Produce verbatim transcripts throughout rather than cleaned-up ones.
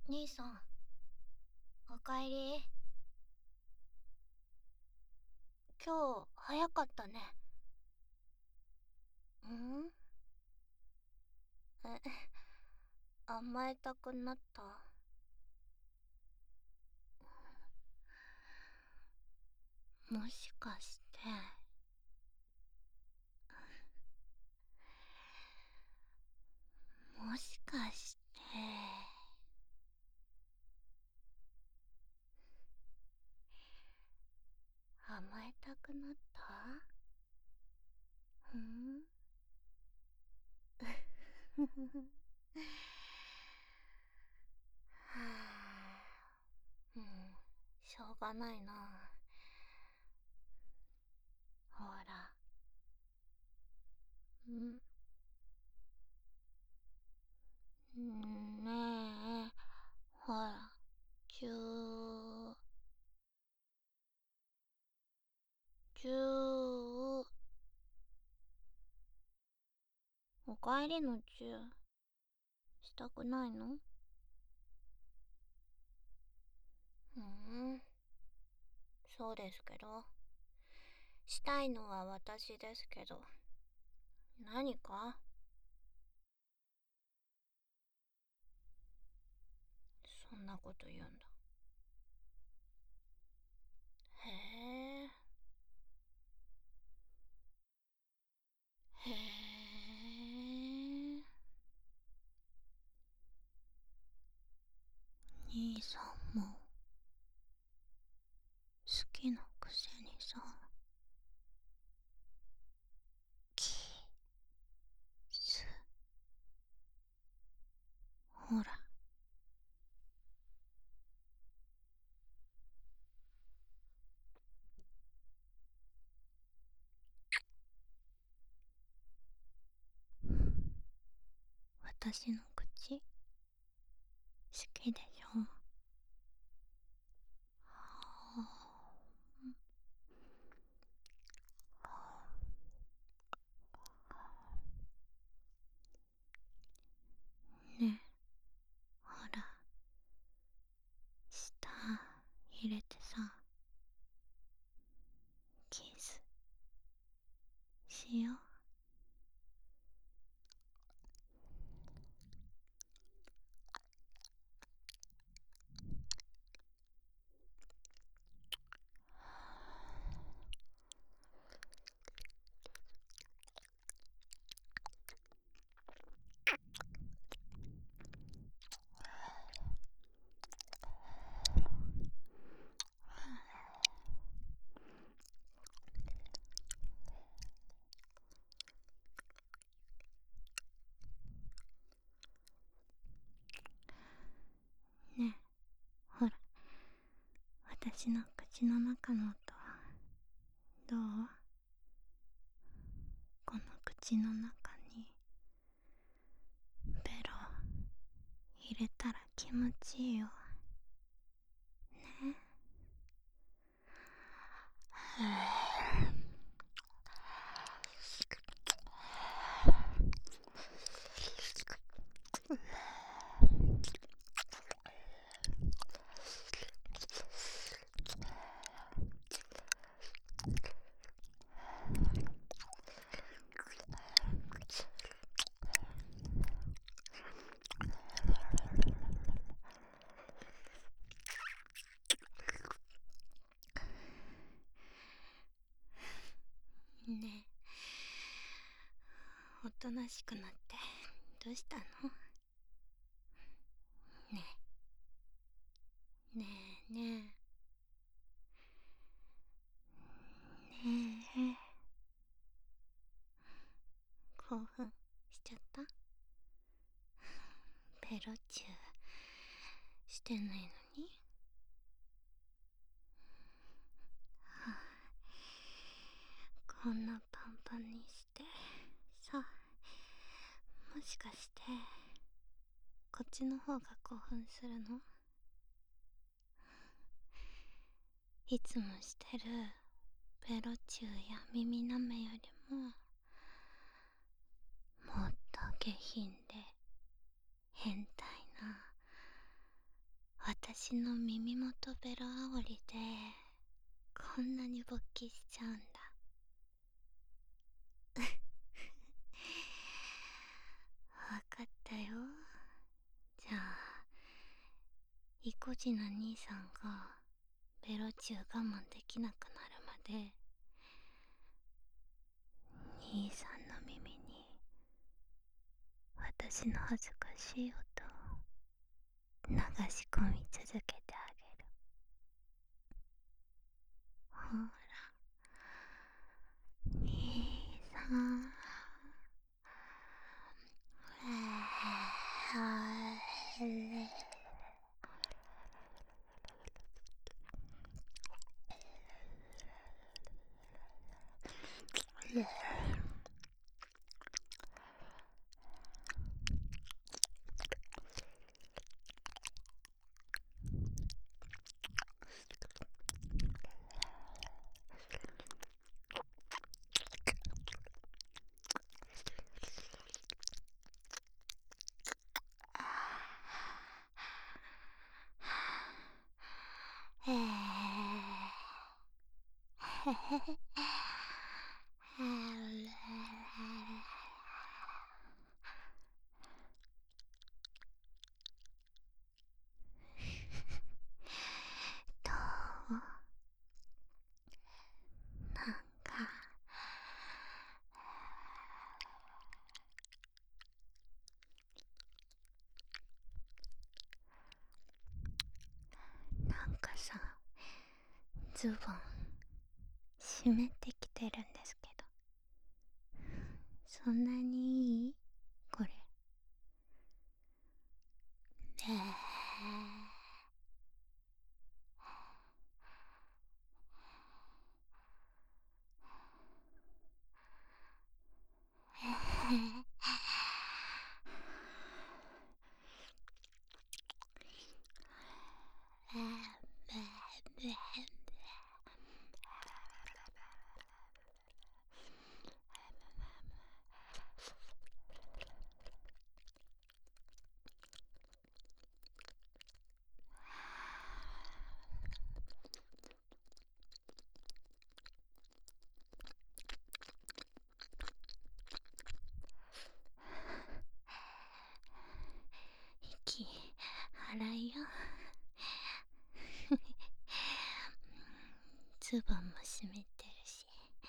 兄さん、おかえり。今日、早かったね。んえ、甘えたくなった。もしかして、もしかして、甘えたくなった？んふふふはぁ、うん、しょうがないな。ほら、んんねえ、ほら、ちゅー、ちゅー、おかえりのチューしたくないの？ふーん、そうですけど。したいのは私ですけど。何か？そんなこと言うんだ。へえ。へえ。兄さんも好きなくせにさ。キス。ほら。私の口好きでしょ？ねえ、ほら、舌入れてさ、キスしよう。ねえ、ほら、私の口の中の音はどう？この口の中にベロ入れたら気持ちいいよね。ねえ、おとなしくなってどうしたの？ねえ、ねえねえ、ねえ、興奮しちゃった？ペロチューしてないのに？はあ、こんなパンパンにしてさ、もしかしてこっちの方が興奮するの？いつもしてるペロチューや耳なめよりももっと下品で変態な私の耳元ベロ煽りでこんなに勃起しちゃうんだ。わかったよ。じゃあ意固地な兄さんがベロチュー我慢できなくなるまで兄さんの耳に私の恥ずかしい音を流し込み続けてあげる。ほら兄さん、どう？なんかなんかさ、ズボン湿ってきてるんですけど、そんなにいい？これ。息荒いよ。ズボンも湿ってるし。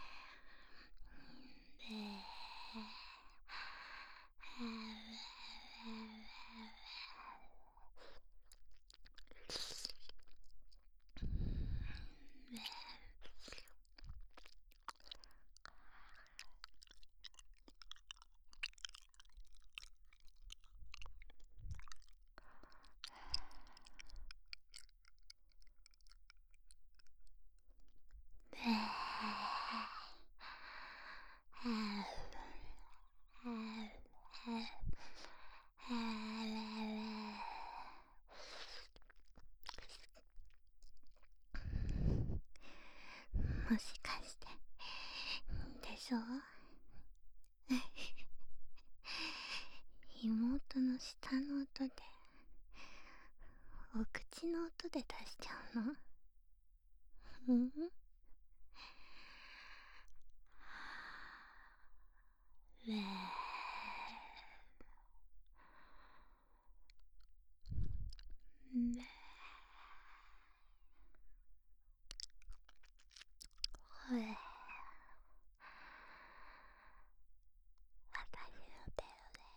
もしかしてでしょ？妹の舌の音で、お口の音で出しちゃうの？うん？べーべーほえ、私のベ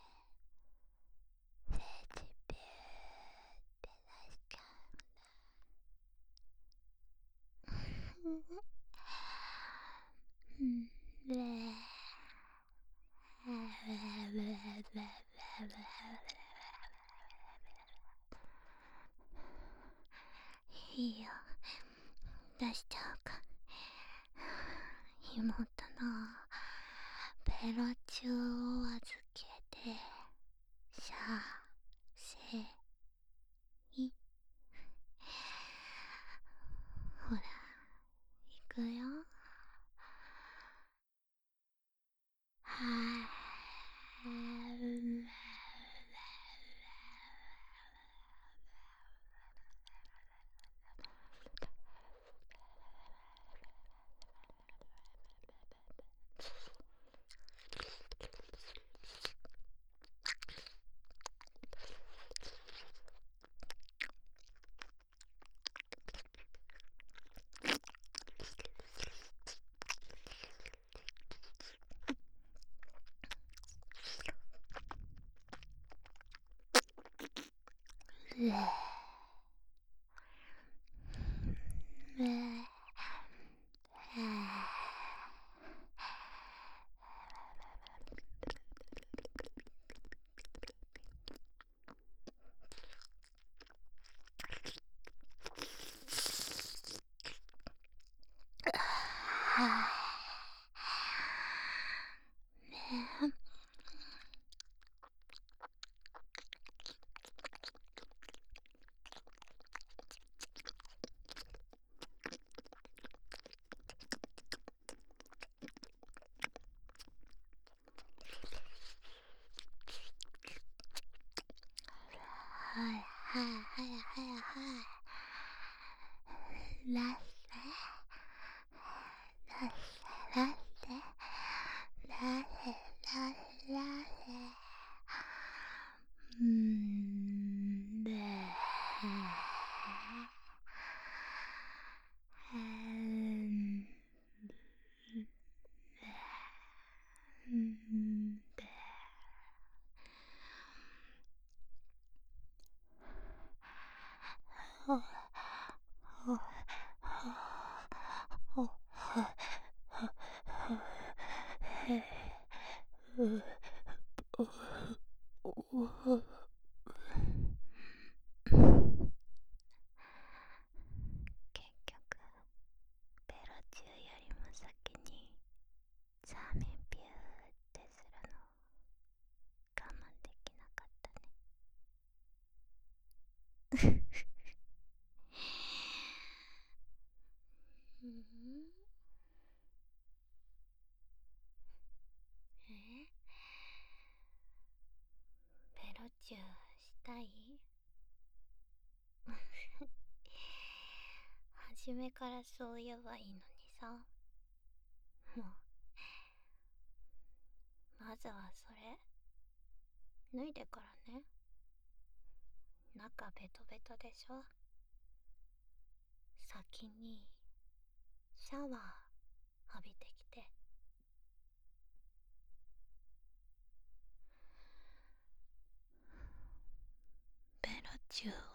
ロで聖地ビューって出しちゃうんだ。うんべーいいよ、出しちゃうか。妹のベロチューを預けて、しゃせい。ほら、いくよ。はぁはいはいはいはいはい。ラッセラッセラッセラッセラッセラッセ。うーんでうんうんでほほほほ結局ベロ中よりも先にザーメンピューってするの我慢できなかったね。うん、えベロチューしたい？初めからそう言えばいいのにさ。もうまずはそれ脱いでからね。中ベトベトでしょ。先にシャワー浴びてきて。ベロチュー